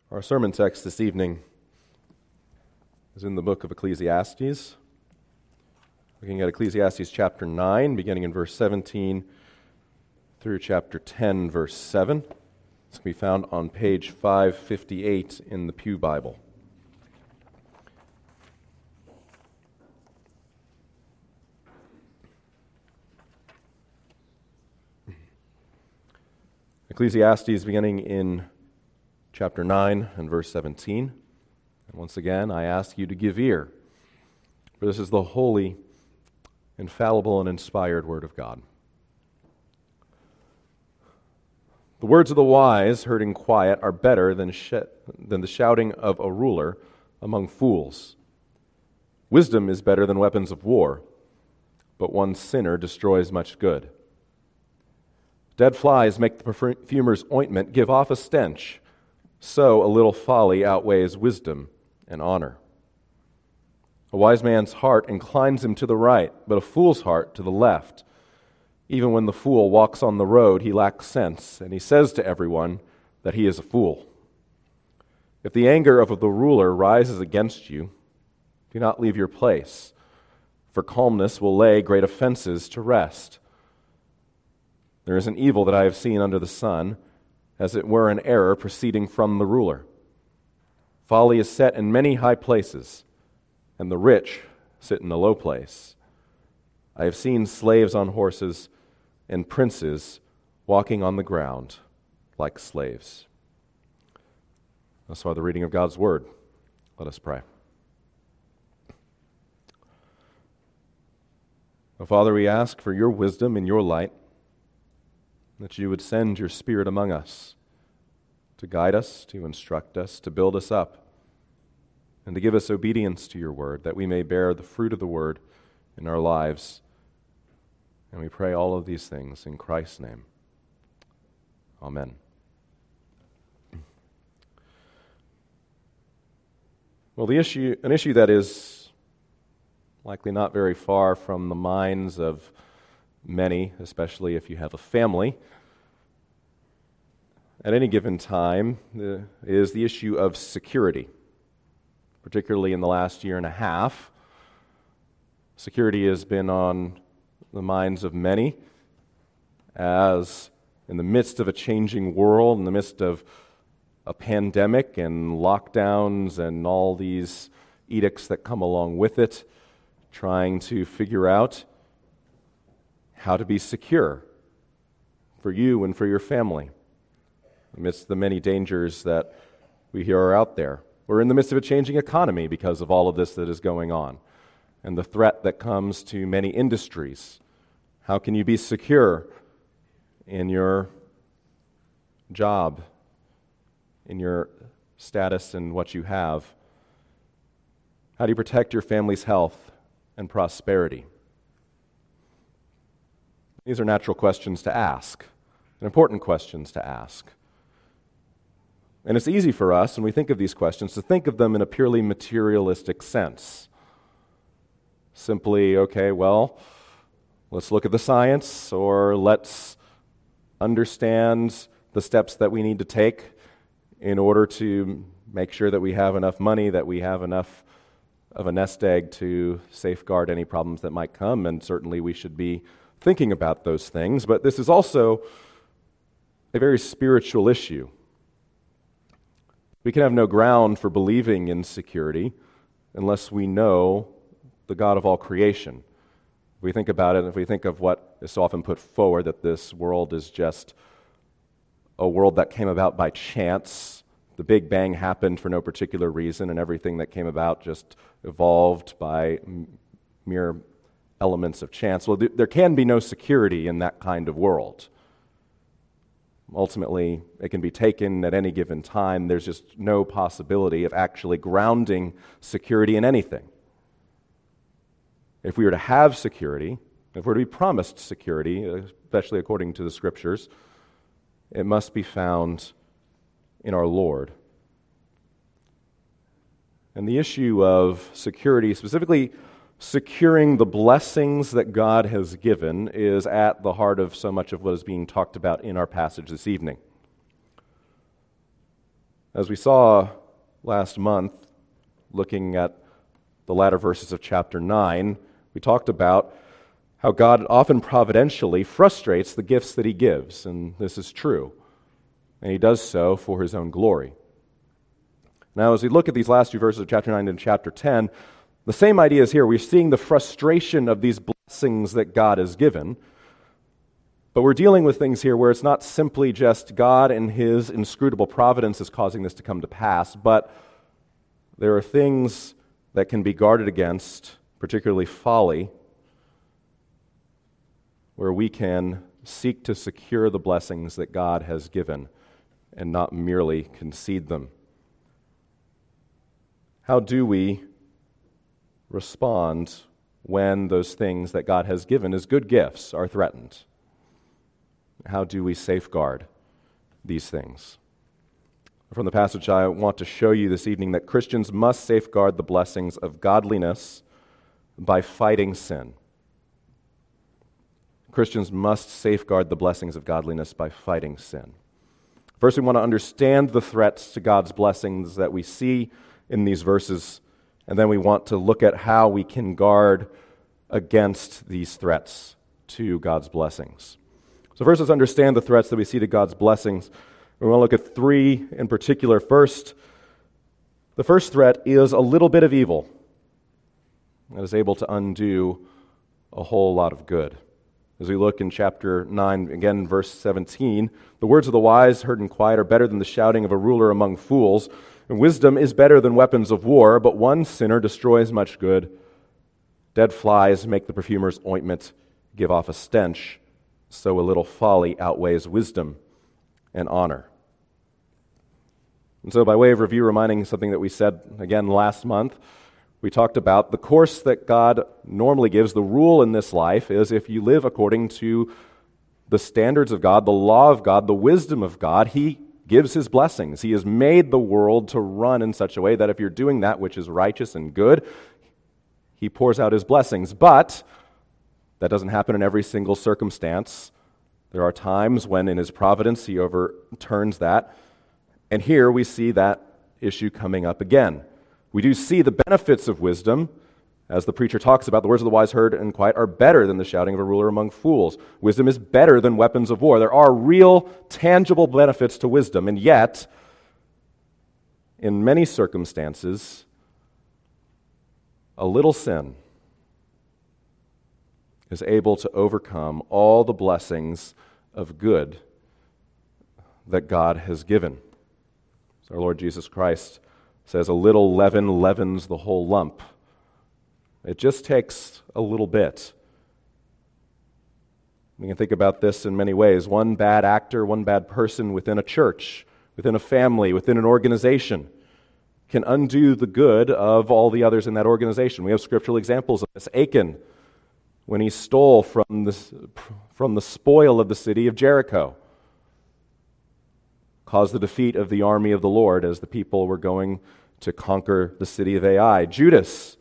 Our sermon text this evening is in the book of Ecclesiastes. Looking at Ecclesiastes chapter 9, beginning in verse 17 through chapter 10, verse 7. This can be found on page 558 in the Pew Bible. Ecclesiastes beginning in chapter 9 and verse 17. And once again, I ask you to give ear, for this is the holy, infallible, and inspired Word of God. The words of the wise, heard in quiet, are better than the shouting of a ruler among fools. Wisdom is better than weapons of war, but one sinner destroys much good. Dead flies make the perfumer's ointment give off a stench. So a little folly outweighs wisdom and honor. A wise man's heart inclines him to the right, but a fool's heart to the left. Even when the fool walks on the road, he lacks sense, and he says to everyone that he is a fool. If the anger of the ruler rises against you, do not leave your place, for calmness will lay great offenses to rest. There is an evil that I have seen under the sun, as it were an error proceeding from the ruler. Folly is set in many high places, and the rich sit in a low place. I have seen slaves on horses and princes walking on the ground like slaves. Thus far the reading of God's Word. Let us pray. Oh, Father, we ask for your wisdom and your light, that you would send your Spirit among us to guide us, to instruct us, to build us up, and to give us obedience to your word, that we may bear the fruit of the word in our lives. And we pray all of these things in Christ's name. Amen. Well, an issue that is likely not very far from the minds of many, especially if you have a family, at any given time, is the issue of security. Particularly in the last year and a half, security has been on the minds of many, as in the midst of a changing world, in the midst of a pandemic and lockdowns and all these edicts that come along with it, trying to figure out how to be secure for you and for your family amidst the many dangers that we hear are out there. We're in the midst of a changing economy because of all of this that is going on and the threat that comes to many industries. How can you be secure in your job, in your status and what you have? How do you protect your family's health and prosperity? These are natural questions to ask, and important questions to ask. And it's easy for us, when we think of these questions, to think of them in a purely materialistic sense. Simply, okay, well, let's look at the science, or let's understand the steps that we need to take in order to make sure that we have enough money, that we have enough of a nest egg to safeguard any problems that might come, and certainly we should be thinking about those things. But this is also a very spiritual issue. We can have no ground for believing in security unless we know the God of all creation. If we think about it, if we think of what is often put forward, that this world is just a world that came about by chance, the Big Bang happened for no particular reason, and everything that came about just evolved by mere elements of chance. Well, there can be no security in that kind of world. Ultimately, it can be taken at any given time. There's just no possibility of actually grounding security in anything. If we were to have security, if we're to be promised security, especially according to the Scriptures, it must be found in our Lord. And the issue of security, specifically securing the blessings that God has given, is at the heart of so much of what is being talked about in our passage this evening. As we saw last month, looking at the latter verses of chapter 9, we talked about how God often providentially frustrates the gifts that he gives, and this is true. And he does so for his own glory. Now, as we look at these last few verses of chapter 9 and chapter 10, the same idea is here. We're seeing the frustration of these blessings that God has given, but we're dealing with things here where it's not simply just God and his inscrutable providence is causing this to come to pass, but there are things that can be guarded against, particularly folly, where we can seek to secure the blessings that God has given and not merely concede them. How do we respond when those things that God has given as good gifts are threatened? How do we safeguard these things? From the passage, I want to show you this evening that Christians must safeguard the blessings of godliness by fighting sin. Christians must safeguard the blessings of godliness by fighting sin. First, we want to understand the threats to God's blessings that we see in these verses, and then we want to look at how we can guard against these threats to God's blessings. So first, let's understand the threats that we see to God's blessings. We want to look at three in particular. First, the first threat is a little bit of evil that is able to undo a whole lot of good. As we look in chapter 9, again, verse 17, the words of the wise heard in quiet are better than the shouting of a ruler among fools. And wisdom is better than weapons of war, but one sinner destroys much good. Dead flies make the perfumer's ointment give off a stench, so a little folly outweighs wisdom and honor. And so by way of review, reminding something that we said again last month, we talked about the course that God normally gives. The rule in this life is if you live according to the standards of God, the law of God, the wisdom of God, he gives his blessings. He has made the world to run in such a way that if you're doing that which is righteous and good, he pours out his blessings. But that doesn't happen in every single circumstance. There are times when in his providence he overturns that. And here we see that issue coming up again. We do see the benefits of wisdom. As the preacher talks about, the words of the wise heard in quiet are better than the shouting of a ruler among fools. Wisdom is better than weapons of war. There are real, tangible benefits to wisdom, and yet, in many circumstances, a little sin is able to overcome all the blessings of good that God has given. So our Lord Jesus Christ says, a little leaven leavens the whole lump. It just takes a little bit. We can think about this in many ways. One bad actor, one bad person within a church, within a family, within an organization can undo the good of all the others in that organization. We have scriptural examples of this. Achan, when he stole from the spoil of the city of Jericho, caused the defeat of the army of the Lord as the people were going to conquer the city of Ai. Judas,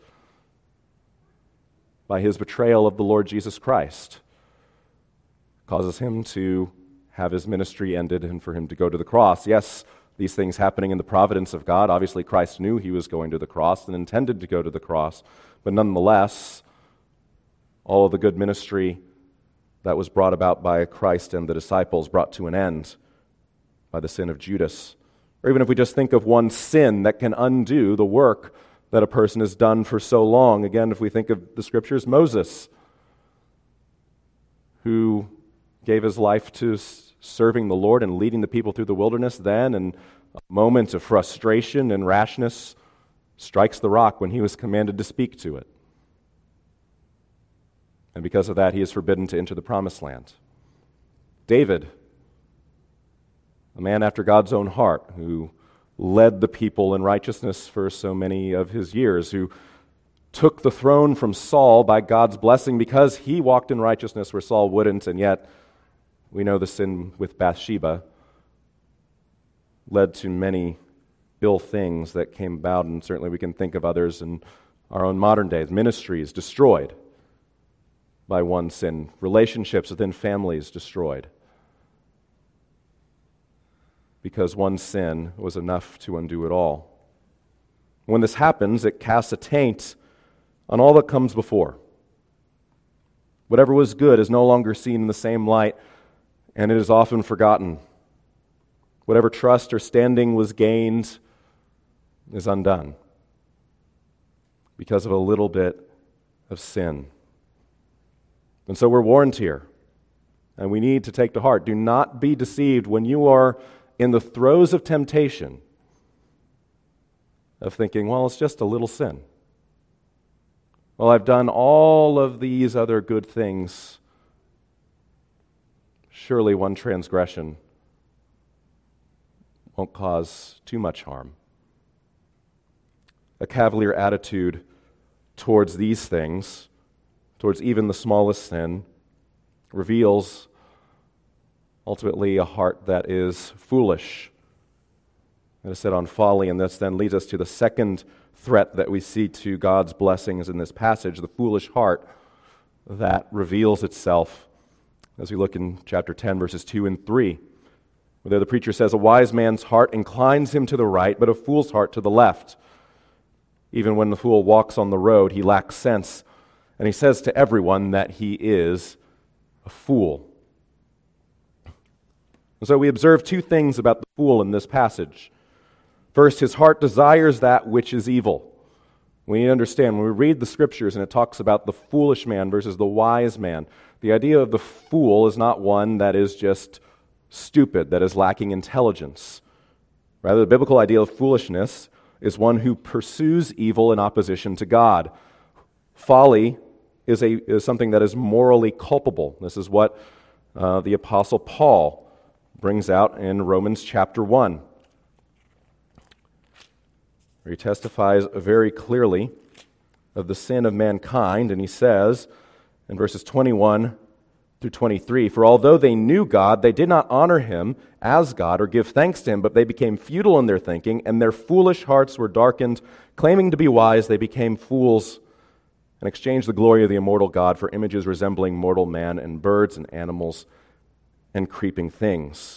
by his betrayal of the Lord Jesus Christ, causes him to have his ministry ended and for him to go to the cross. Yes, these things happening in the providence of God. Obviously, Christ knew he was going to the cross and intended to go to the cross, but nonetheless, all of the good ministry that was brought about by Christ and the disciples brought to an end by the sin of Judas. Or even if we just think of one sin that can undo the work that a person has done for so long. Again, if we think of the scriptures, Moses, who gave his life to serving the Lord and leading the people through the wilderness, then in a moment of frustration and rashness, strikes the rock when he was commanded to speak to it. And because of that, he is forbidden to enter the promised land. David, a man after God's own heart, who led the people in righteousness for so many of his years, who took the throne from Saul by God's blessing because he walked in righteousness where Saul wouldn't, and yet we know the sin with Bathsheba led to many ill things that came about, and certainly we can think of others in our own modern days. Ministries destroyed by one sin, relationships within families destroyed. because one sin was enough to undo it all. When this happens, it casts a taint on all that comes before. Whatever was good is no longer seen in the same light, and it is often forgotten. Whatever trust or standing was gained is undone because of a little bit of sin. And so we're warned here, and we need to take to heart, do not be deceived when you are in the throes of temptation of thinking, well, it's just a little sin. Well, I've done all of these other good things. Surely one transgression won't cause too much harm. A cavalier attitude towards these things, towards even the smallest sin, reveals ultimately a heart that is foolish, that is set on folly, and this then leads us to the second threat that we see to God's blessings in this passage, the foolish heart that reveals itself as we look in chapter 10, verses 2 and 3. Where there the preacher says, a wise man's heart inclines him to the right, but a fool's heart to the left. Even when the fool walks on the road, he lacks sense, and he says to everyone that he is a fool. And so we observe two things about the fool in this passage. First, his heart desires that which is evil. We need to understand, when we read the Scriptures and it talks about the foolish man versus the wise man, the idea of the fool is not one that is just stupid, that is lacking intelligence. Rather, the biblical idea of foolishness is one who pursues evil in opposition to God. Folly is something that is morally culpable. This is what the Apostle Paul brings out in Romans chapter 1. Where he testifies very clearly of the sin of mankind, and he says in verses 21 through 23, for although they knew God, they did not honor him as God or give thanks to him, but they became futile in their thinking, and their foolish hearts were darkened. Claiming to be wise, they became fools and exchanged the glory of the immortal God for images resembling mortal man and birds and animals and creeping things.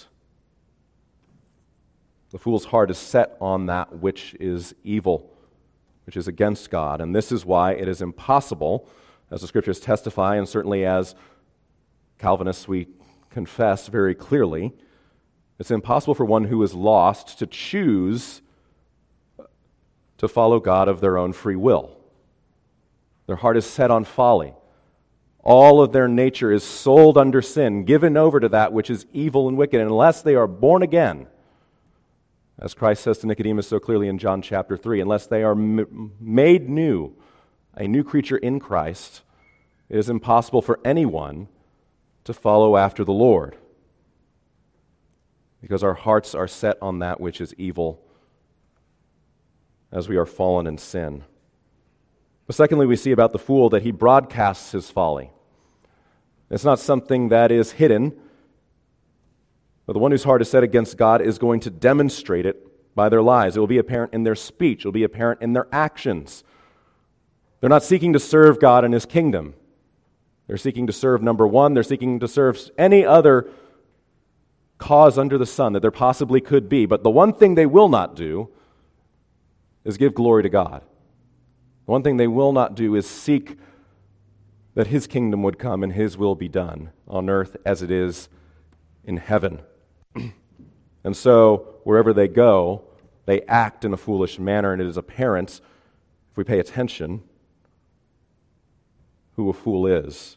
The fool's heart is set on that which is evil, which is against God. And this is why it is impossible, as the Scriptures testify, and certainly as Calvinists we confess very clearly, it's impossible for one who is lost to choose to follow God of their own free will. Their heart is set on folly. All of their nature is sold under sin, given over to that which is evil and wicked, and unless they are born again, as Christ says to Nicodemus so clearly in John chapter 3, unless they are made new, a new creature in Christ, it is impossible for anyone to follow after the Lord, because our hearts are set on that which is evil as we are fallen in sin. But secondly, we see about the fool that he broadcasts his folly. It's not something that is hidden, but the one whose heart is set against God is going to demonstrate it by their lives. It will be apparent in their speech. It will be apparent in their actions. They're not seeking to serve God and his kingdom. They're seeking to serve, number one, they're seeking to serve any other cause under the sun that there possibly could be. But the one thing they will not do is give glory to God. The one thing they will not do is seek that his kingdom would come and his will be done on earth as it is in heaven. And so, wherever they go, they act in a foolish manner, and it is apparent, if we pay attention, who a fool is.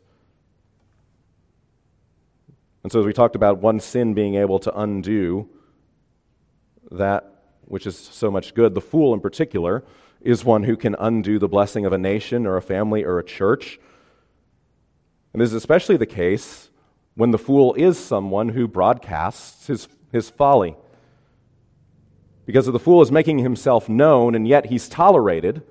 And so as we talked about one sin being able to undo that which is so much good, the fool in particular is one who can undo the blessing of a nation or a family or a church. And this is especially the case when the fool is someone who broadcasts his folly. Because if the fool is making himself known and yet he's tolerated,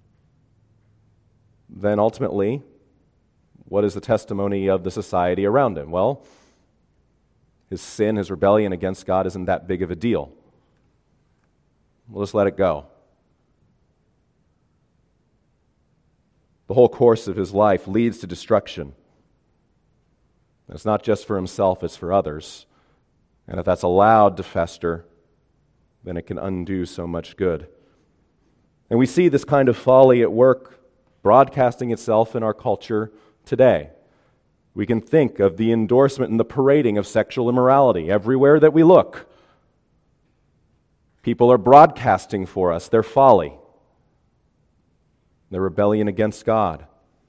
then ultimately, what is the testimony of the society around him? Well, his sin, his rebellion against God isn't that big of a deal. We'll just let it go. The whole course of his life leads to destruction. It's not just for himself, it's for others. And if that's allowed to fester, then it can undo so much good. And we see this kind of folly at work broadcasting itself in our culture today. We can think of the endorsement and the parading of sexual immorality everywhere that we look. People are broadcasting for us their folly, their rebellion against God.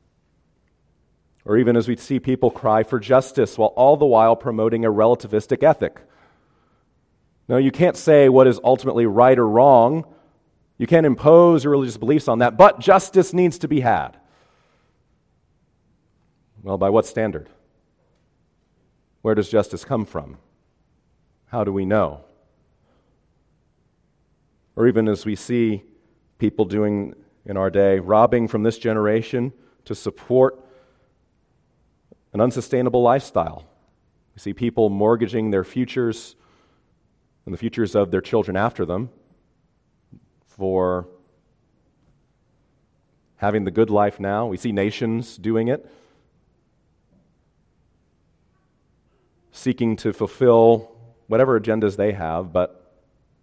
Or even as we see people cry for justice while all the while promoting a relativistic ethic. No, you can't say what is ultimately right or wrong. You can't impose your religious beliefs on that, but justice needs to be had. Well, by what standard? Where does justice come from? How do we know? Or even as we see people doing in our day, robbing from this generation to support an unsustainable lifestyle. We see people mortgaging their futures and the futures of their children after them for having the good life now. We see nations doing it, seeking to fulfill whatever agendas they have, but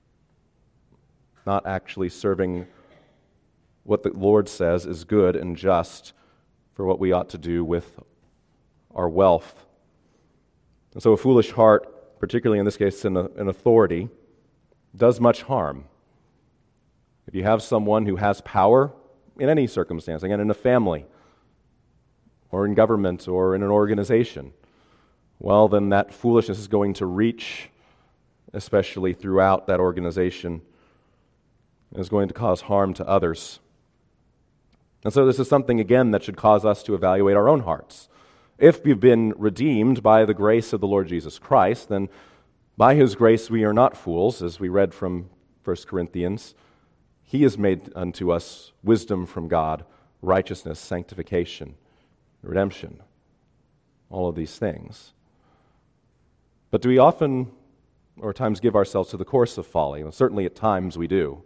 not actually serving what the Lord says is good and just for what we ought to do with our wealth. And so a foolish heart, particularly in this case in authority, does much harm. If you have someone who has power in any circumstance, again, in a family, or in government, or in an organization, well, then that foolishness is going to reach, especially throughout that organization, and is going to cause harm to others. And so this is something, again, that should cause us to evaluate our own hearts. If we've been redeemed by the grace of the Lord Jesus Christ, then by His grace we are not fools, as we read from 1 Corinthians. He has made unto us wisdom from God, righteousness, sanctification, redemption, all of these things. But do we often or at times give ourselves to the course of folly? Well, certainly at times we do.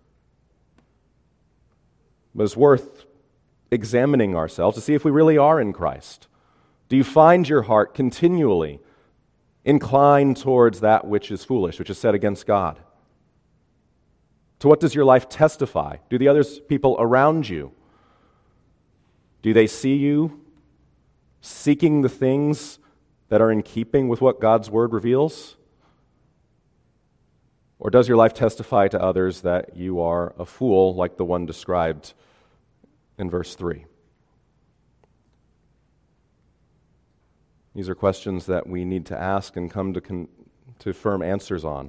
But it's worth examining ourselves to see if we really are in Christ. Do you find your heart continually inclined towards that which is foolish, which is set against God? To what does your life testify? Do the other people around you, do they see you seeking the things that are in keeping with what God's Word reveals? Or does your life testify to others that you are a fool like the one described in verse 3? These are questions that we need to ask and come to firm answers on.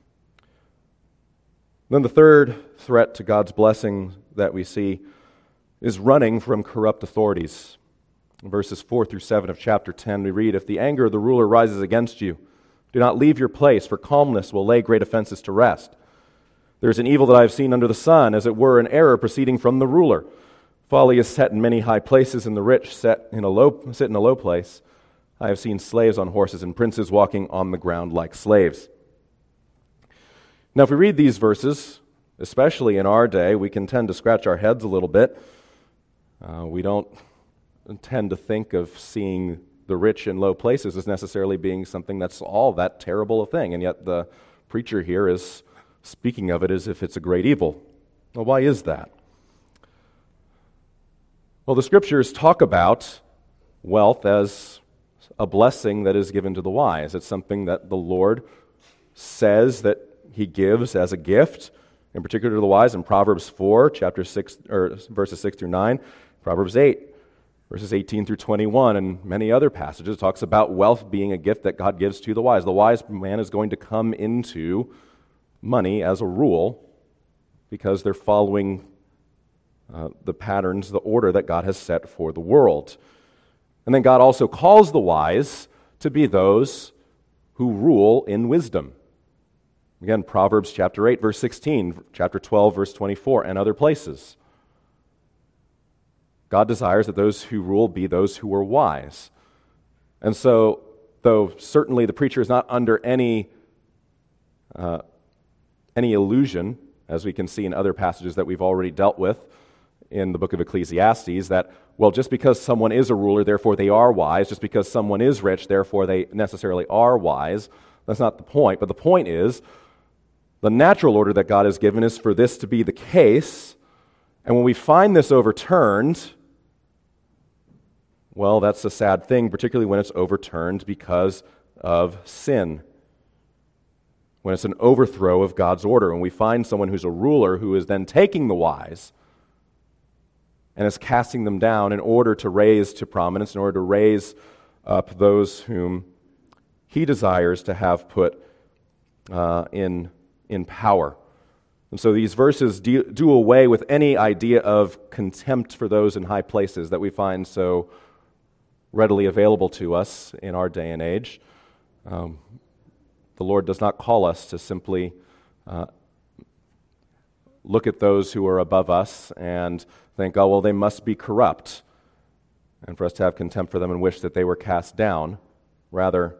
Then the third threat to God's blessing that we see is running from corrupt authorities. In verses 4 through 7 of chapter 10, we read, "If the anger of the ruler rises against you, do not leave your place, for calmness will lay great offenses to rest. There is an evil that I have seen under the sun, as it were an error proceeding from the ruler. Folly is set in many high places, and the rich sit in a low place. I have seen slaves on horses and princes walking on the ground like slaves." Now, if we read these verses, especially in our day, we can tend to scratch our heads a little bit. We don't tend to think of seeing the rich in low places as necessarily being something that's all that terrible a thing, and yet the preacher here is speaking of it as if it's a great evil. Well, why is that? Well, the Scriptures talk about wealth as a blessing that is given to the wise. It's something that the Lord says that He gives as a gift, in particular to the wise in Proverbs 4, chapter 6, or verses 6 through 9, Proverbs 8, verses 18 through 21, and many other passages talks about wealth being a gift that God gives to the wise. The wise man is going to come into money as a rule because they're following the patterns, the order that God has set for the world. And then God also calls the wise to be those who rule in wisdom. Again, Proverbs chapter 8, verse 16, chapter 12, verse 24, and other places. God desires that those who rule be those who are wise. And so, though certainly the preacher is not under any illusion, as we can see in other passages that we've already dealt with in the book of Ecclesiastes, that, well, just because someone is a ruler, therefore they are wise. Just because someone is rich, therefore they necessarily are wise. That's not the point. But the point is, the natural order that God has given is for this to be the case. And when we find this overturned, well, that's a sad thing, particularly when it's overturned because of sin. When it's an overthrow of God's order, and we find someone who's a ruler who is then taking the wise and is casting them down in order to raise to prominence, in order to raise up those whom he desires to have put in power. And so these verses do away with any idea of contempt for those in high places that we find so readily available to us in our day and age. The Lord does not call us to simply look at those who are above us and think, oh, well, they must be corrupt, and for us to have contempt for them and wish that they were cast down. Rather,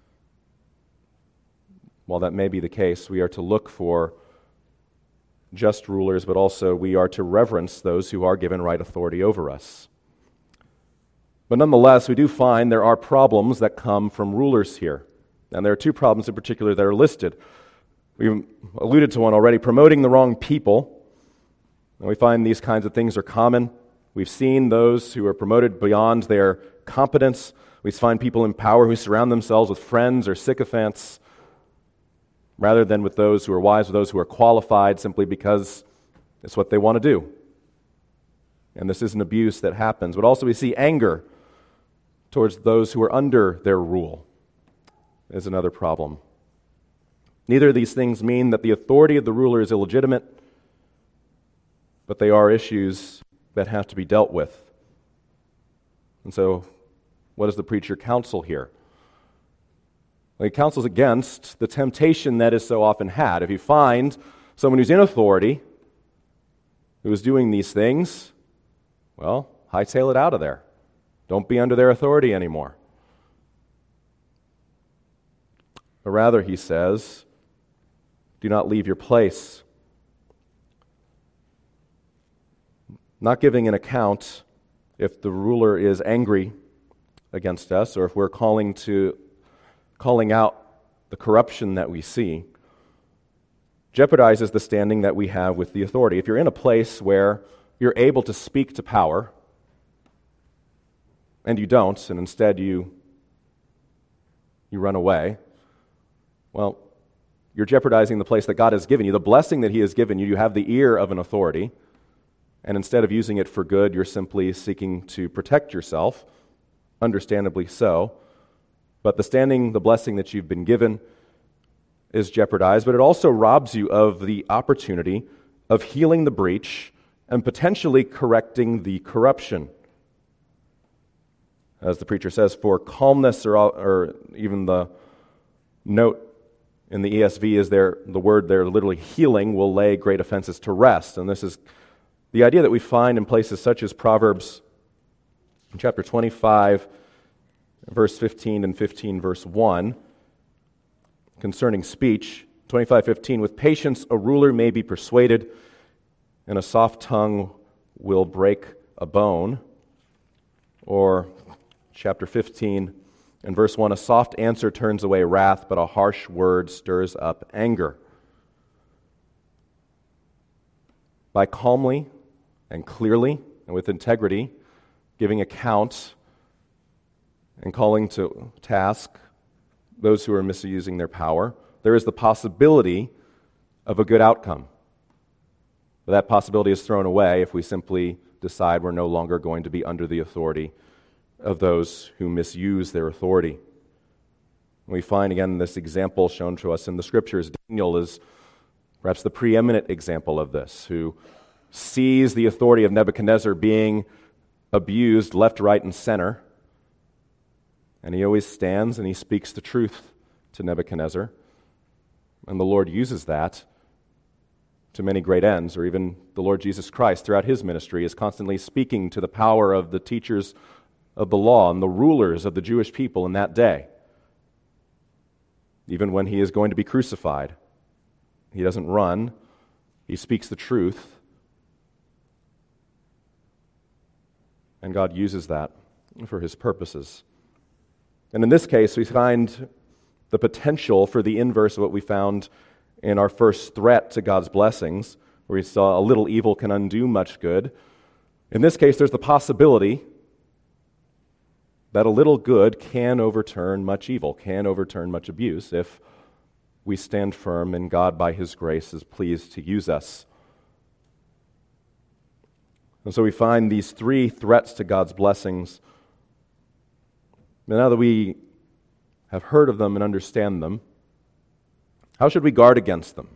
while that may be the case, we are to look for just rulers, but also we are to reverence those who are given right authority over us. But nonetheless, we do find there are problems that come from rulers here. And there are two problems in particular that are listed. We alluded to one already, promoting the wrong people. And we find these kinds of things are common. We've seen those who are promoted beyond their competence. We find people in power who surround themselves with friends or sycophants rather than with those who are wise, with those who are qualified simply because it's what they want to do. And this is an abuse that happens. But also we see anger towards those who are under their rule is another problem. Neither of these things mean that the authority of the ruler is illegitimate, but they are issues that have to be dealt with. And so, what does the preacher counsel here? Well, he counsels against the temptation that is so often had. If you find someone who's in authority, who is doing these things, well, hightail it out of there. Don't be under their authority anymore. But rather, he says, do not leave your place. Not giving an account if the ruler is angry against us, or if we're calling out the corruption that we see, jeopardizes the standing that we have with the authority. If you're in a place where you're able to speak to power, and you don't, and instead you run away, well, you're jeopardizing the place that God has given you, the blessing that he has given you. You have the ear of an authority, and instead of using it for good, you're simply seeking to protect yourself, understandably so. But the standing, the blessing that you've been given is jeopardized, but it also robs you of the opportunity of healing the breach and potentially correcting the corruption. As the preacher says, for calmness, or even the note in the ESV is there, the word there literally healing will lay great offenses to rest. And this is the idea that we find in places such as Proverbs chapter 25, verse 15 and 15, verse 1, concerning speech. 25:15, with patience a ruler may be persuaded, and a soft tongue will break a bone. Or chapter 15 and verse 1, a soft answer turns away wrath, but a harsh word stirs up anger. By calmly and clearly and with integrity giving account and calling to task those who are misusing their power, there is the possibility of a good outcome. But that possibility is thrown away if we simply decide we're no longer going to be under the authority of those who misuse their authority. We find again this example shown to us in the Scriptures. Daniel is perhaps the preeminent example of this, who sees the authority of Nebuchadnezzar being abused left, right, and center. And he always stands and he speaks the truth to Nebuchadnezzar. And the Lord uses that to many great ends, or even the Lord Jesus Christ throughout his ministry is constantly speaking to the power of the teachers of the law and the rulers of the Jewish people in that day. Even when he is going to be crucified, he doesn't run, he speaks the truth, and God uses that for his purposes. And in this case, we find the potential for the inverse of what we found in our first threat to God's blessings, where we saw a little evil can undo much good. In this case, there's the possibility that a little good can overturn much evil, can overturn much abuse, if we stand firm and God, by His grace, is pleased to use us. And so we find these three threats to God's blessings. Now that we have heard of them and understand them, how should we guard against them?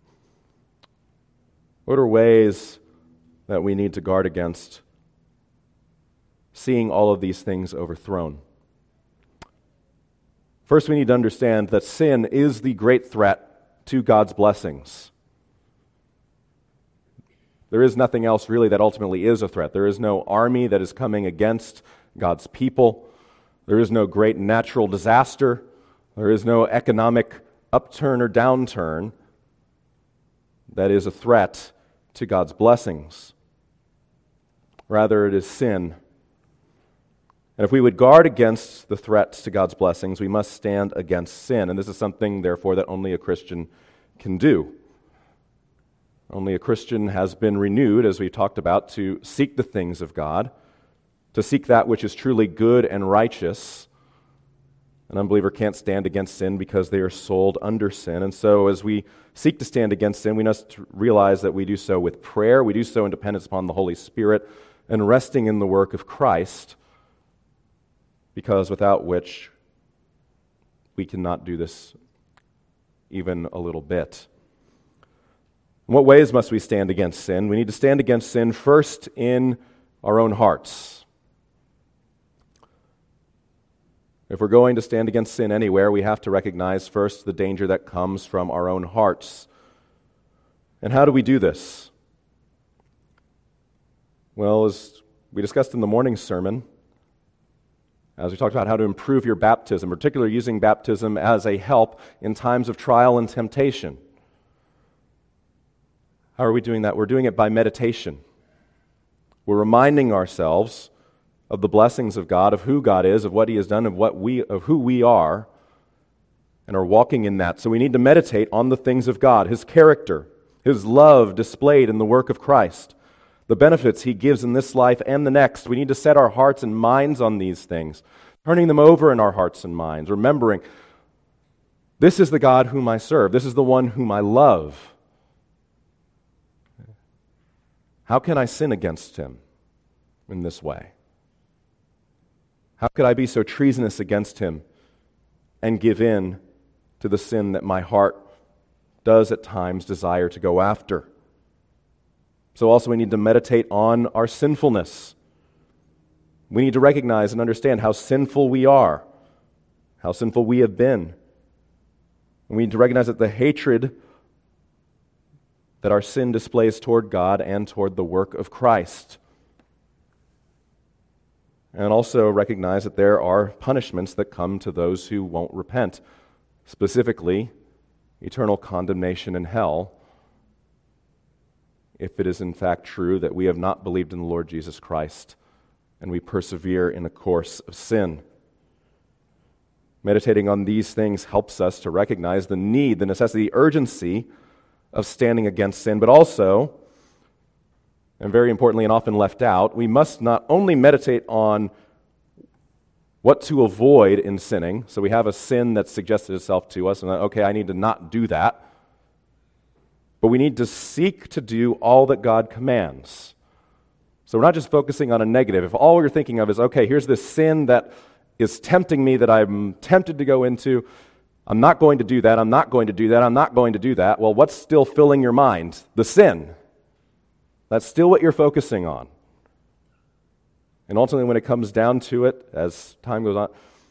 What are ways that we need to guard against seeing all of these things overthrown? First, we need to understand that sin is the great threat to God's blessings. There is nothing else really that ultimately is a threat. There is no army that is coming against God's people. There is no great natural disaster. There is no economic upturn or downturn that is a threat to God's blessings. Rather, it is sin. And if we would guard against the threats to God's blessings, we must stand against sin. And this is something, therefore, that only a Christian can do. Only a Christian has been renewed, as we talked about, to seek the things of God, to seek that which is truly good and righteous. An unbeliever can't stand against sin because they are sold under sin. And so as we seek to stand against sin, we must realize that we do so with prayer, we do so in dependence upon the Holy Spirit, and resting in the work of Christ, because without which we cannot do this even a little bit. In what ways must we stand against sin? We need to stand against sin first in our own hearts. If we're going to stand against sin anywhere, we have to recognize first the danger that comes from our own hearts. And how do we do this? Well, as we discussed in the morning sermon, as we talked about how to improve your baptism, particularly using baptism as a help in times of trial and temptation. How are we doing that? We're doing it by meditation. We're reminding ourselves of the blessings of God, of who God is, of what He has done, of who we are, and are walking in that. So we need to meditate on the things of God, His character, His love displayed in the work of Christ, the benefits He gives in this life and the next. We need to set our hearts and minds on these things, turning them over in our hearts and minds, remembering, this is the God whom I serve. This is the one whom I love. How can I sin against Him in this way? How could I be so treasonous against Him and give in to the sin that my heart does at times desire to go after? So also we need to meditate on our sinfulness. We need to recognize and understand how sinful we are, how sinful we have been. And we need to recognize that the hatred that our sin displays toward God and toward the work of Christ. And also recognize that there are punishments that come to those who won't repent, specifically eternal condemnation in hell, if it is in fact true that we have not believed in the Lord Jesus Christ and we persevere in a course of sin. Meditating on these things helps us to recognize the need, the necessity, the urgency of standing against sin, but also, and very importantly and often left out, we must not only meditate on what to avoid in sinning. So we have a sin that suggested itself to us, and okay, I need to not do that. But we need to seek to do all that God commands. So we're not just focusing on a negative. If all you're thinking of is, okay, here's this sin that is tempting me, that I'm tempted to go into, I'm not going to do that, I'm not going to do that, I'm not going to do that. Well, what's still filling your mind? The sin. That's still what you're focusing on. And ultimately, when it comes down to it, as time goes on,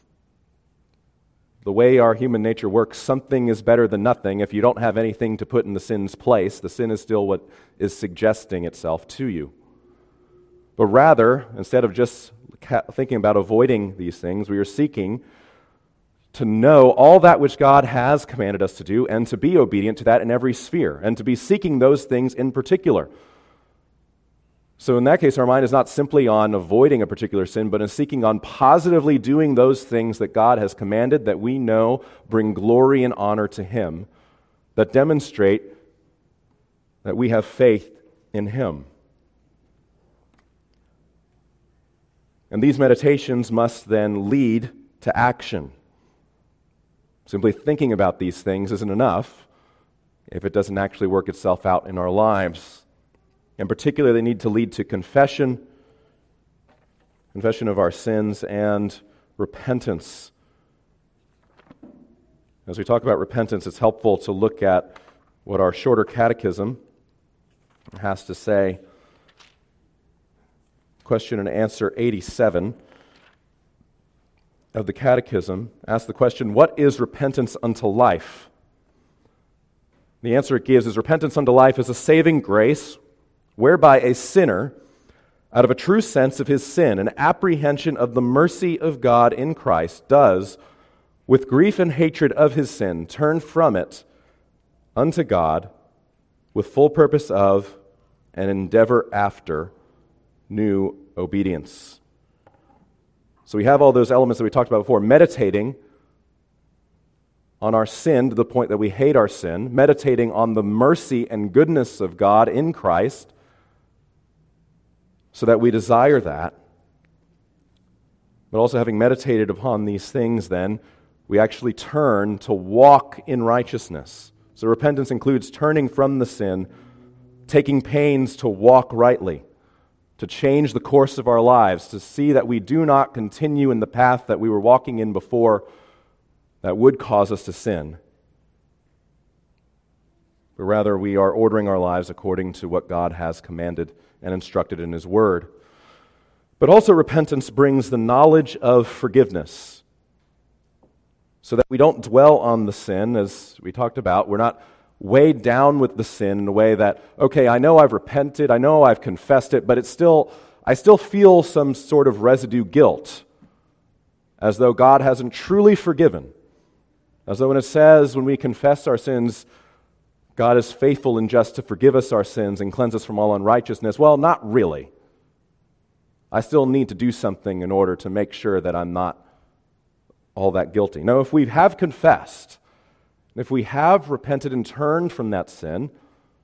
the way our human nature works, something is better than nothing. If you don't have anything to put in the sin's place, the sin is still what is suggesting itself to you. But rather, instead of just thinking about avoiding these things, we are seeking to know all that which God has commanded us to do and to be obedient to that in every sphere, and to be seeking those things in particular. So in that case, our mind is not simply on avoiding a particular sin, but in seeking on positively doing those things that God has commanded that we know bring glory and honor to Him, that demonstrate that we have faith in Him. And these meditations must then lead to action. Simply thinking about these things isn't enough if it doesn't actually work itself out in our lives. In particular, they need to lead to confession of our sins, and repentance. As we talk about repentance, it's helpful to look at what our shorter catechism has to say. Question and answer 87 of the catechism asks the question, what is repentance unto life? The answer it gives is, repentance unto life is a saving grace whereby a sinner, out of a true sense of his sin, an apprehension of the mercy of God in Christ, does, with grief and hatred of his sin, turn from it unto God with full purpose of and endeavor after new obedience. So we have all those elements that we talked about before, meditating on our sin to the point that we hate our sin, meditating on the mercy and goodness of God in Christ, so that we desire that. But also, having meditated upon these things, then, we actually turn to walk in righteousness. So repentance includes turning from the sin, taking pains to walk rightly, to change the course of our lives, to see that we do not continue in the path that we were walking in before that would cause us to sin. But rather, we are ordering our lives according to what God has commanded and instructed in His Word. But also repentance brings the knowledge of forgiveness, so that we don't dwell on the sin, as we talked about. We're not weighed down with the sin in a way that, okay, I know I've repented, I know I've confessed it, but I still feel some sort of residue guilt, as though God hasn't truly forgiven. As though when it says, when we confess our sins, God is faithful and just to forgive us our sins and cleanse us from all unrighteousness. Well, not really. I still need to do something in order to make sure that I'm not all that guilty. No, if we have confessed, if we have repented and turned from that sin,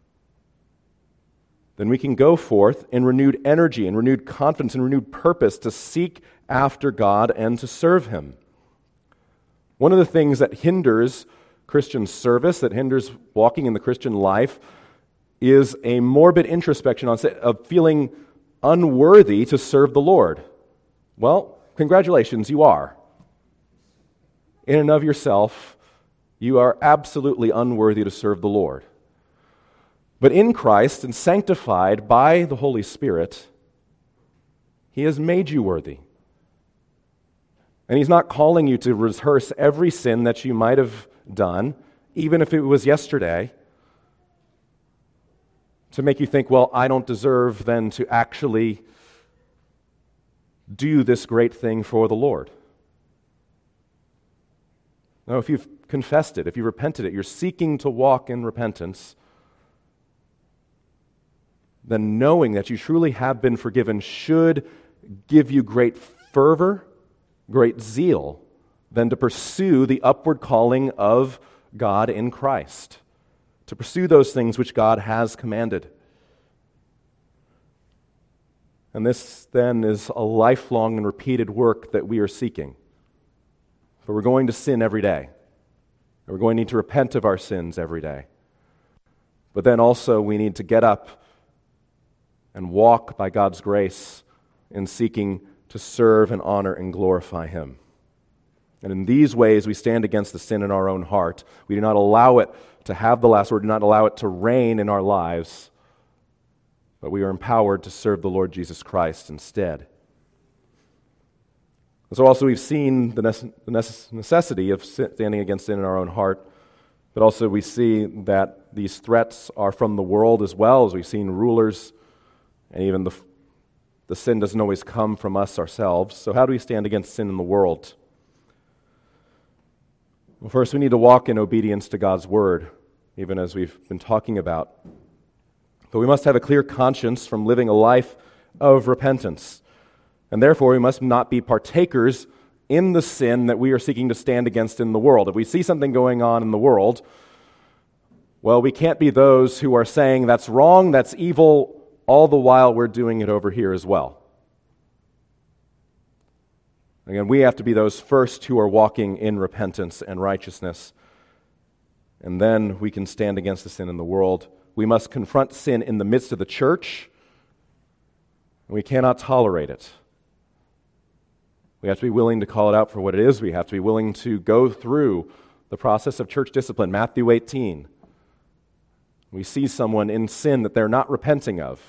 then we can go forth in renewed energy and renewed confidence and renewed purpose to seek after God and to serve Him. One of the things that hinders Christian service, that hinders walking in the Christian life, is a morbid introspection of feeling unworthy to serve the Lord. Well, congratulations, you are. In and of yourself, you are absolutely unworthy to serve the Lord. But in Christ and sanctified by the Holy Spirit, He has made you worthy. And He's not calling you to rehearse every sin that you might have done, even if it was yesterday, to make you think, well, I don't deserve then to actually do this great thing for the Lord. No, if you've confessed it, if you repented it, you're seeking to walk in repentance, then knowing that you truly have been forgiven should give you great fervor, great zeal, than to pursue the upward calling of God in Christ, to pursue those things which God has commanded. And this then is a lifelong and repeated work that we are seeking. But we're going to sin every day. And we're going to need to repent of our sins every day. But then also we need to get up and walk by God's grace in seeking to serve and honor and glorify Him. And in these ways, we stand against the sin in our own heart. We do not allow it to have the last word, do not allow it to reign in our lives, but we are empowered to serve the Lord Jesus Christ instead. And so also we've seen the necessity of standing against sin in our own heart, but also we see that these threats are from the world as well, as we've seen rulers, and even the sin doesn't always come from us ourselves. So how do we stand against sin in the world? Well, first we need to walk in obedience to God's Word, even as we've been talking about. But we must have a clear conscience from living a life of repentance. And therefore, we must not be partakers in the sin that we are seeking to stand against in the world. If we see something going on in the world, well, we can't be those who are saying that's wrong, that's evil, all the while we're doing it over here as well. Again, we have to be those first who are walking in repentance and righteousness, and then we can stand against the sin in the world. We must confront sin in the midst of the church, and we cannot tolerate it. We have to be willing to call it out for what it is. We have to be willing to go through the process of church discipline. Matthew 18. We see someone in sin that they're not repenting of,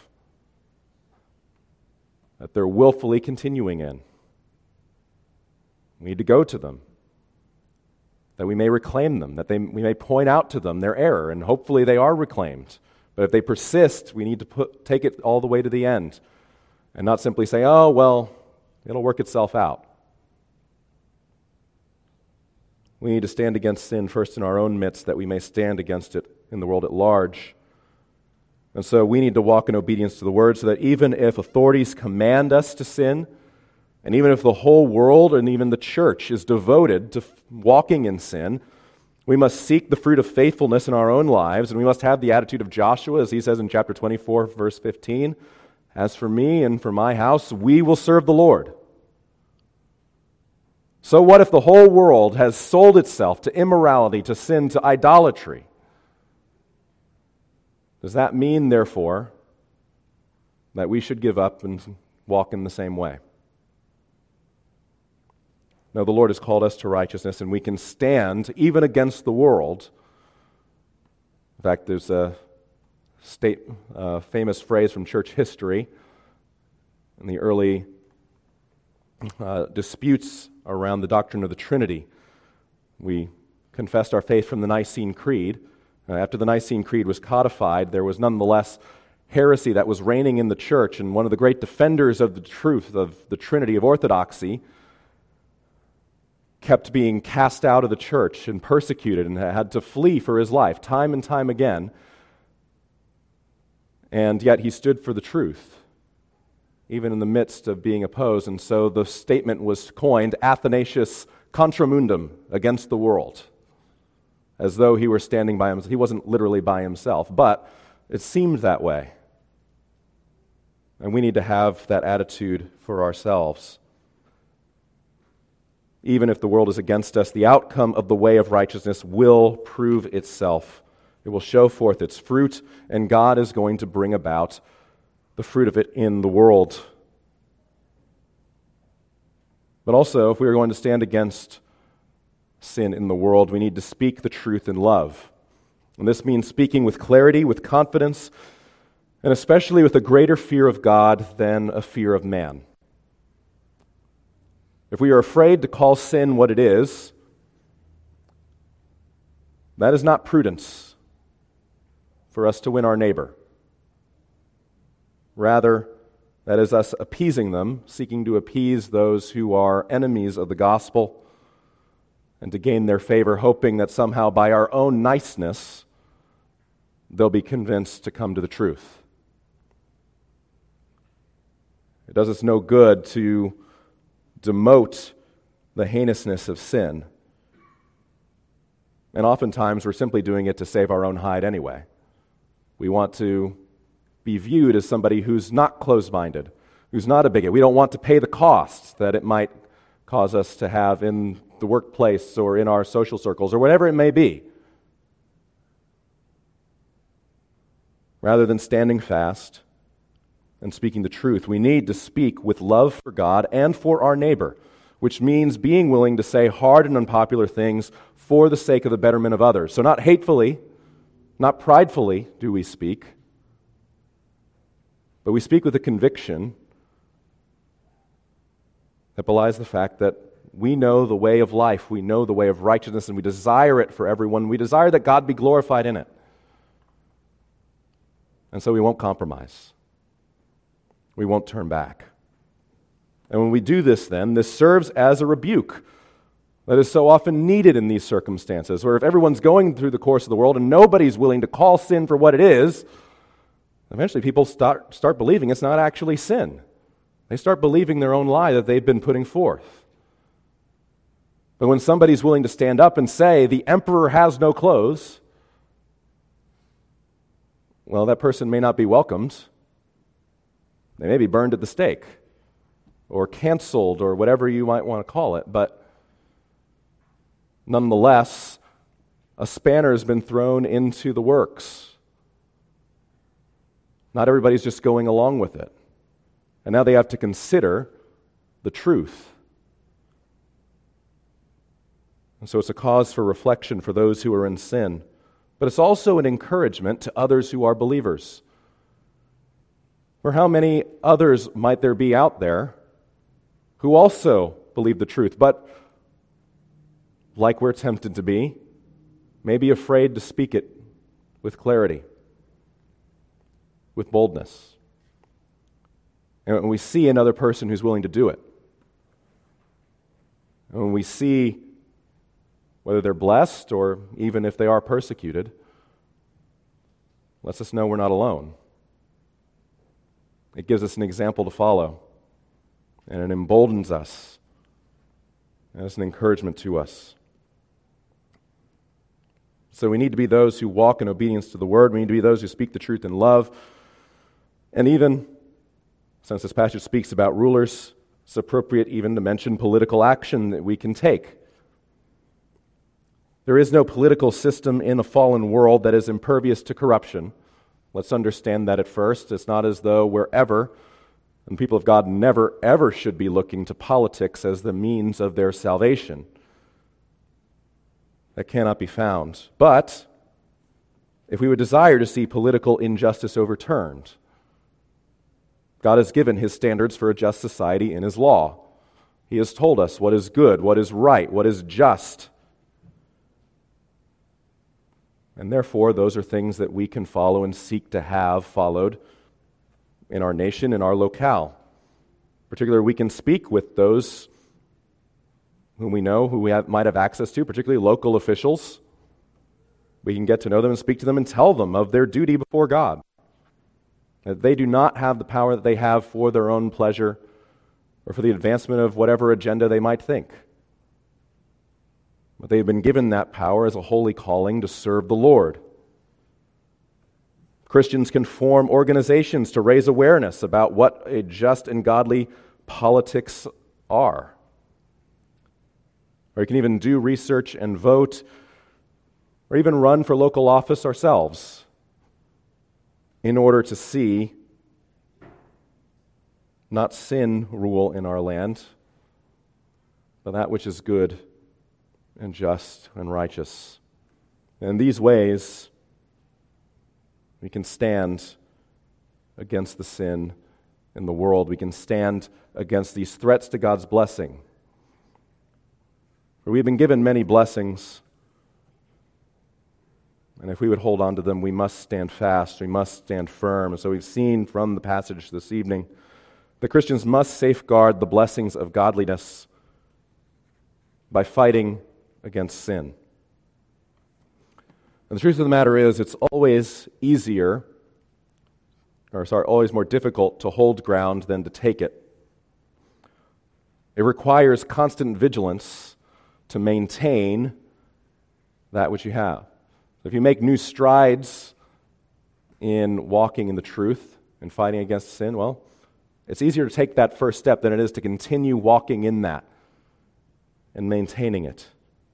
that they're willfully continuing in. We need to go to them, that we may reclaim them, that we may point out to them their error, and hopefully they are reclaimed. But if they persist, we need to take it all the way to the end, and not simply say, oh, well, it'll work itself out. We need to stand against sin first in our own midst, that we may stand against it in the world at large. And so we need to walk in obedience to the Word, so that even if authorities command us to sin, and even if the whole world and even the church is devoted to walking in sin, we must seek the fruit of faithfulness in our own lives, and we must have the attitude of Joshua, as he says in chapter 24, verse 15, "As for me and for my house, we will serve the Lord." So what if the whole world has sold itself to immorality, to sin, to idolatry? Does that mean, therefore, that we should give up and walk in the same way? No, the Lord has called us to righteousness, and we can stand even against the world. In fact, there's a famous phrase from church history in the early disputes around the doctrine of the Trinity. We confessed our faith from the Nicene Creed. After the Nicene Creed was codified, there was nonetheless heresy that was reigning in the church, and one of the great defenders of the truth of the Trinity of orthodoxy kept being cast out of the church and persecuted and had to flee for his life time and time again. And yet he stood for the truth, even in the midst of being opposed. And so the statement was coined, Athanasius contra mundum, against the world, as though he were standing by himself. He wasn't literally by himself, but it seemed that way. And we need to have that attitude for ourselves. Even if the world is against us, the outcome of the way of righteousness will prove itself. It will show forth its fruit, and God is going to bring about the fruit of it in the world. But also, if we are going to stand against sin in the world, we need to speak the truth in love. And this means speaking with clarity, with confidence, and especially with a greater fear of God than a fear of man. If we are afraid to call sin what it is, that is not prudence for us to win our neighbor. Rather, that is us appeasing them, seeking to appease those who are enemies of the gospel and to gain their favor, hoping that somehow by our own niceness, they'll be convinced to come to the truth. It does us no good to demote the heinousness of sin. And oftentimes we're simply doing it to save our own hide anyway. We want to be viewed as somebody who's not closed-minded, who's not a bigot. We don't want to pay the costs that it might cause us to have in the workplace or in our social circles or whatever it may be. Rather than standing fast and speaking the truth, we need to speak with love for God and for our neighbor, which means being willing to say hard and unpopular things for the sake of the betterment of others. So not hatefully, not pridefully do we speak, but we speak with a conviction that belies the fact that we know the way of life, we know the way of righteousness, and we desire it for everyone. We desire that God be glorified in it. And so we won't compromise. We won't turn back. And when we do this, then, this serves as a rebuke that is so often needed in these circumstances, where if everyone's going through the course of the world and nobody's willing to call sin for what it is, Eventually people start believing it's not actually sin. They start believing their own lie that they've been putting forth. But when somebody's willing to stand up and say, the emperor has no clothes, well, that person may not be welcomed. They may be burned at the stake or canceled or whatever you might want to call it. But nonetheless, a spanner has been thrown into the works. Not everybody's just going along with it. And now they have to consider the truth. And so it's a cause for reflection for those who are in sin. But it's also an encouragement to others who are believers. For how many others might there be out there who also believe the truth, but like we're tempted to be, may be afraid to speak it with clarity, with boldness. And when we see another person who's willing to do it, and when we see whether they're blessed or even if they are persecuted, lets us know we're not alone. It gives us an example to follow, and it emboldens us, and it's an encouragement to us. So we need to be those who walk in obedience to the Word. We need to be those who speak the truth in love. And even, since this passage speaks about rulers, it's appropriate even to mention political action that we can take. There is no political system in a fallen world that is impervious to corruption. Let's understand that at first. It's not as though wherever, and the people of God never, ever should be looking to politics as the means of their salvation. That cannot be found. But if we would desire to see political injustice overturned, God has given His standards for a just society in His law. He has told us what is good, what is right, what is just. And therefore, those are things that we can follow and seek to have followed in our nation, in our locale. Particularly, we can speak with those whom we know, who we might have access to, particularly local officials. We can get to know them and speak to them and tell them of their duty before God. That they do not have the power that they have for their own pleasure or for the advancement of whatever agenda they might think. But they have been given that power as a holy calling to serve the Lord. Christians can form organizations to raise awareness about what a just and godly politics are. Or you can even do research and vote, or even run for local office ourselves in order to see not sin rule in our land, but that which is good and just and righteous. And in these ways, we can stand against the sin in the world. We can stand against these threats to God's blessing. For we've been given many blessings, and if we would hold on to them, we must stand fast, we must stand firm. And so we've seen from the passage this evening that Christians must safeguard the blessings of godliness by fighting against sin. And the truth of the matter is, it's always always more difficult to hold ground than to take it. It requires constant vigilance to maintain that which you have. If you make new strides in walking in the truth and fighting against sin, well, it's easier to take that first step than it is to continue walking in that and maintaining it.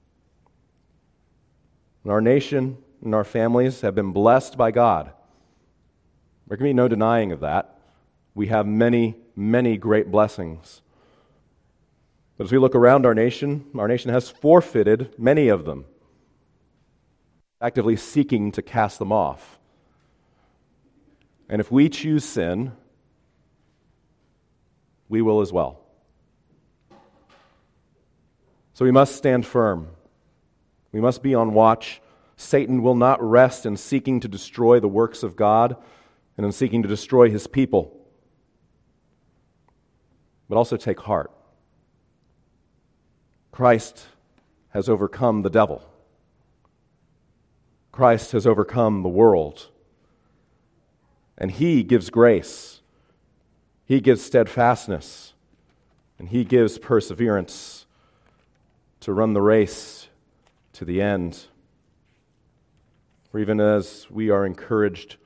And our nation and our families have been blessed by God. There can be no denying of that. We have many, many great blessings. But as we look around our nation has forfeited many of them, actively seeking to cast them off. And if we choose sin, we will as well. So we must stand firm. We must be on watch. Satan will not rest in seeking to destroy the works of God and in seeking to destroy His people. But also take heart. Christ has overcome the devil. Christ has overcome the world. And He gives grace. He gives steadfastness. And He gives perseverance to run the race to the end. For even as we are encouraged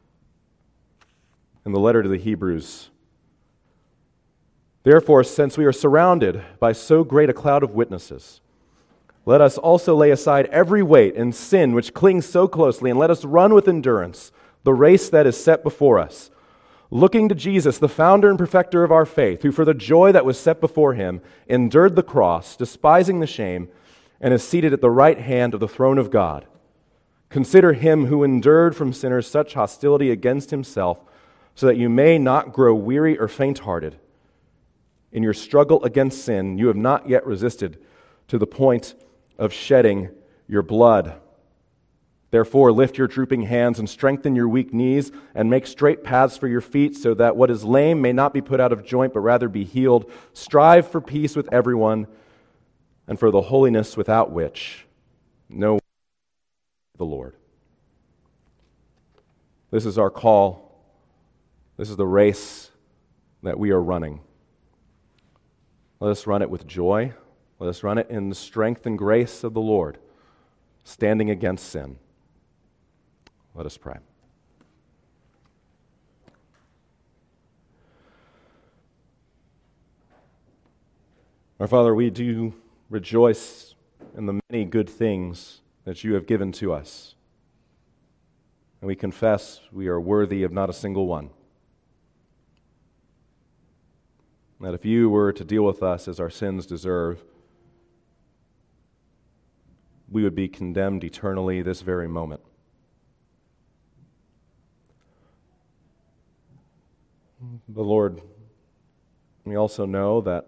in the letter to the Hebrews, therefore, since we are surrounded by so great a cloud of witnesses, let us also lay aside every weight and sin which clings so closely, and let us run with endurance the race that is set before us, looking to Jesus, the founder and perfecter of our faith, who for the joy that was set before Him endured the cross, despising the shame, and is seated at the right hand of the throne of God. Consider Him who endured from sinners such hostility against Himself, so that you may not grow weary or faint-hearted. In your struggle against sin, you have not yet resisted to the point of shedding your blood. Therefore, lift your drooping hands and strengthen your weak knees, and make straight paths for your feet, so that what is lame may not be put out of joint, but rather be healed. Strive for peace with everyone, and for the holiness without which no one knows the Lord. This is our call. This is the race that we are running. Let us run it with joy. Let us run it in the strength and grace of the Lord, standing against sin. Let us pray. Our Father, we do rejoice in the many good things that you have given to us. And we confess we are worthy of not a single one. That if you were to deal with us as our sins deserve, we would be condemned eternally this very moment. But Lord, we also know that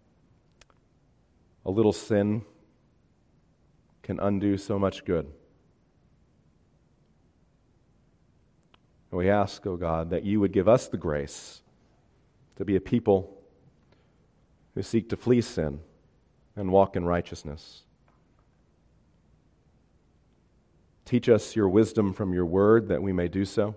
a little sin can undo so much good. And we ask, O God, that you would give us the grace to be a people who seek to flee sin and walk in righteousness. Teach us your wisdom from your word that we may do so.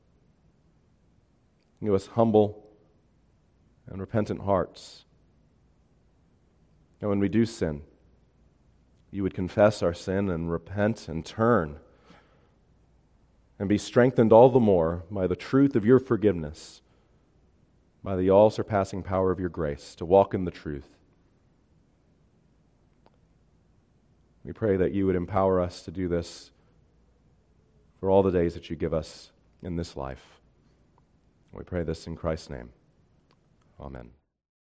Give us humble and repentant hearts. And when we do sin, you would confess our sin and repent and turn and be strengthened all the more by the truth of your forgiveness, by the all-surpassing power of your grace, to walk in the truth. We pray that you would empower us to do this for all the days that you give us in this life. We pray this in Christ's name. Amen.